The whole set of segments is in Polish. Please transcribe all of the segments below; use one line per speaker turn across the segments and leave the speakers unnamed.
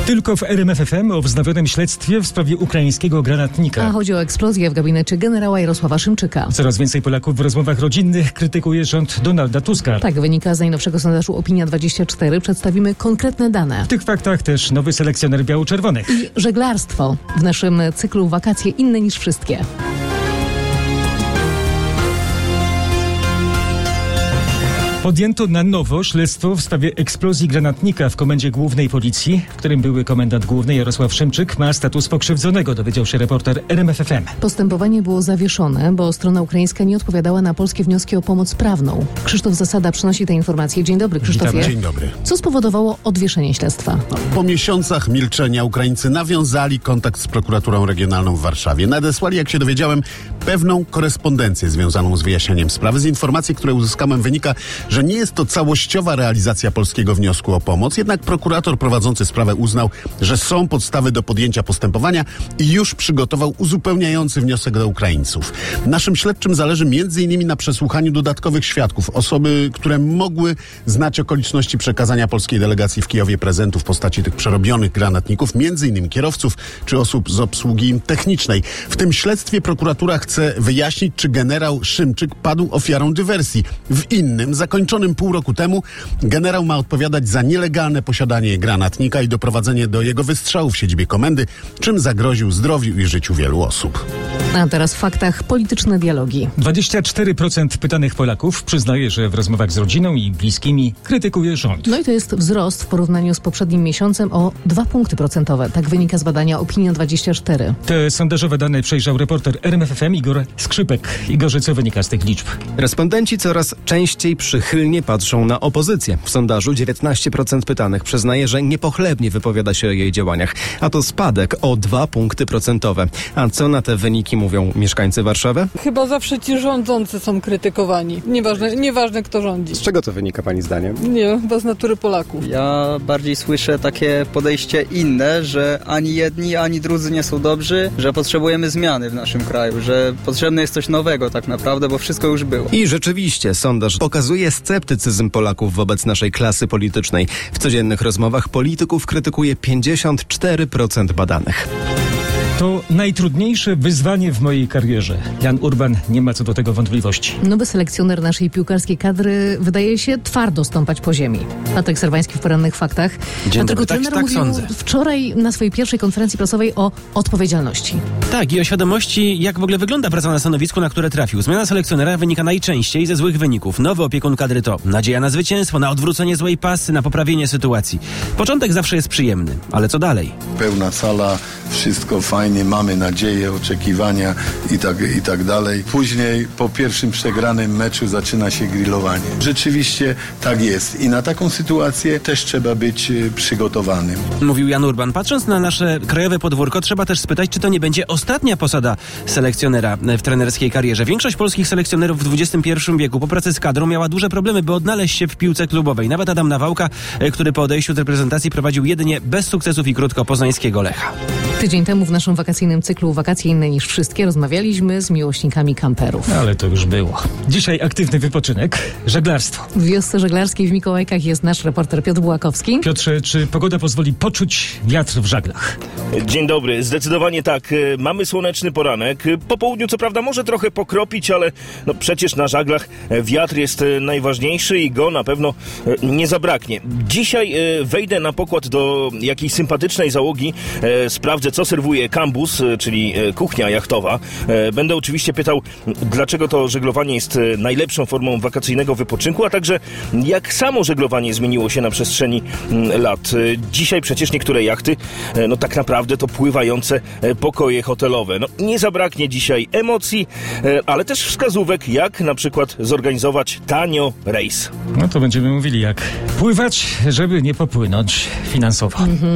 Tylko w RMF FM o wznowionym śledztwie w sprawie ukraińskiego granatnika.
A chodzi o eksplozję w gabinecie generała Jarosława Szymczyka.
Coraz więcej Polaków w rozmowach rodzinnych krytykuje rząd Donalda Tuska.
Tak wynika z najnowszego sondażu Opinia24. Przedstawimy konkretne dane.
W tych faktach też nowy selekcjoner biało-czerwonych.
I żeglarstwo. W naszym cyklu Wakacje inne niż wszystkie.
Podjęto na nowo śledztwo w sprawie eksplozji granatnika w Komendzie Głównej Policji, w którym były komendant główny Jarosław Szymczyk ma status pokrzywdzonego, dowiedział się reporter RMF FM.
Postępowanie było zawieszone, bo strona ukraińska nie odpowiadała na polskie wnioski o pomoc prawną. Krzysztof Zasada przynosi te informacje. Dzień dobry, Krzysztofie.
Dzień dobry.
Co spowodowało odwieszenie śledztwa?
Po miesiącach milczenia Ukraińcy nawiązali kontakt z prokuraturą regionalną w Warszawie. Nadesłali, jak się dowiedziałem, pewną korespondencję związaną z wyjaśnieniem sprawy. Z informacji, które uzyskałem, wynika, że nie jest to całościowa realizacja polskiego wniosku o pomoc, jednak prokurator prowadzący sprawę uznał, że są podstawy do podjęcia postępowania i już przygotował uzupełniający wniosek do Ukraińców. Naszym śledczym zależy m.in. na przesłuchaniu dodatkowych świadków, osoby, które mogły znać okoliczności przekazania polskiej delegacji w Kijowie prezentu w postaci tych przerobionych granatników, m.in. kierowców czy osób z obsługi technicznej. W tym śledztwie prokuratura chce wyjaśnić, czy generał Szymczyk padł ofiarą dywersji. W innym, zakończonym pół roku temu, generał ma odpowiadać za nielegalne posiadanie granatnika i doprowadzenie do jego wystrzału w siedzibie komendy, czym zagroził zdrowiu i życiu wielu osób.
A teraz w faktach polityczne dialogi.
24% pytanych Polaków przyznaje, że w rozmowach z rodziną i bliskimi krytykuje rząd.
No i to jest wzrost w porównaniu z poprzednim miesiącem o 2 punkty procentowe. Tak wynika z badania Opinia24.
Te sondażowe dane przejrzał reporter RMF FM Igor Skrzypek. Igorze, co wynika z tych liczb?
Respondenci coraz częściej przychylnie patrzą na opozycję. W sondażu 19% pytanych przyznaje, że niepochlebnie wypowiada się o jej działaniach, a to spadek o 2 punkty procentowe. A co na te wyniki mówią mieszkańcy Warszawy?
Chyba zawsze ci rządzący są krytykowani. Nieważne kto rządzi.
Z czego to wynika pani zdaniem?
Nie wiem, chyba z natury Polaków.
Ja bardziej słyszę takie podejście inne, że ani jedni, ani drudzy nie są dobrzy, że potrzebujemy zmiany w naszym kraju, że potrzebne jest coś nowego tak naprawdę, bo wszystko już było.
I rzeczywiście sondaż pokazuje sceptycyzm Polaków wobec naszej klasy politycznej. W codziennych rozmowach polityków krytykuje 54% badanych.
To najtrudniejsze wyzwanie w mojej karierze. Jan Urban nie ma co do tego wątpliwości.
Nowy selekcjoner naszej piłkarskiej kadry wydaje się twardo stąpać po ziemi. Patryk Serwański w Porannych Faktach.
Dzień dobry.
Trener
Tak
mówił
sądzę.
wczoraj na swojej pierwszej konferencji prasowej o odpowiedzialności.
Tak, i o świadomości, jak w ogóle wygląda praca na stanowisku, na które trafił. Zmiana selekcjonera wynika najczęściej ze złych wyników. Nowy opiekun kadry to nadzieja na zwycięstwo, na odwrócenie złej pasy, na poprawienie sytuacji. Początek zawsze jest przyjemny, ale co dalej?
Pełna sala, wszystko fajnie, mamy nadzieję, oczekiwania i tak dalej. Później po pierwszym przegranym meczu zaczyna się grillowanie. Rzeczywiście tak jest i na taką sytuację też trzeba być przygotowanym.
Mówił Jan Urban. Patrząc na nasze krajowe podwórko, trzeba też spytać, czy to nie będzie ostatnia posada selekcjonera w trenerskiej karierze. Większość polskich selekcjonerów w XXI wieku po pracy z kadrą miała duże problemy, by odnaleźć się w piłce klubowej. Nawet Adam Nawałka, który po odejściu z reprezentacji prowadził jedynie bez sukcesów i krótko poznańskiego Lecha.
Tydzień temu w naszym wakacyjnym cyklu Wakacje inne niż wszystkie rozmawialiśmy z miłośnikami kamperów.
Ale to już było. Dzisiaj aktywny wypoczynek, żeglarstwo.
W wiosce żeglarskiej w Mikołajkach jest nasz reporter Piotr Bułakowski.
Piotrze, czy pogoda pozwoli poczuć wiatr w żaglach?
Dzień dobry, zdecydowanie tak. Mamy słoneczny poranek. Po południu co prawda może trochę pokropić, ale no przecież na żaglach wiatr jest najważniejszy i go na pewno nie zabraknie. Dzisiaj wejdę na pokład do jakiejś sympatycznej załogi, sprawdzę co serwuje Kambus, czyli kuchnia jachtowa. Będę oczywiście pytał, dlaczego to żeglowanie jest najlepszą formą wakacyjnego wypoczynku, a także jak samo żeglowanie zmieniło się na przestrzeni lat. Dzisiaj przecież niektóre jachty, no tak naprawdę to pływające pokoje hotelowe. No nie zabraknie dzisiaj emocji, ale też wskazówek, jak na przykład zorganizować tanio rejs.
No to będziemy mówili, jak pływać, żeby nie popłynąć finansowo.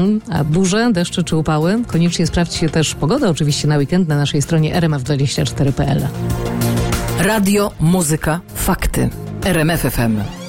A burze, deszcze czy upały? Koniecznie sprawdźcie też pogodę oczywiście na weekend na naszej stronie rmf24.pl.
Radio, muzyka, fakty. RMF FM.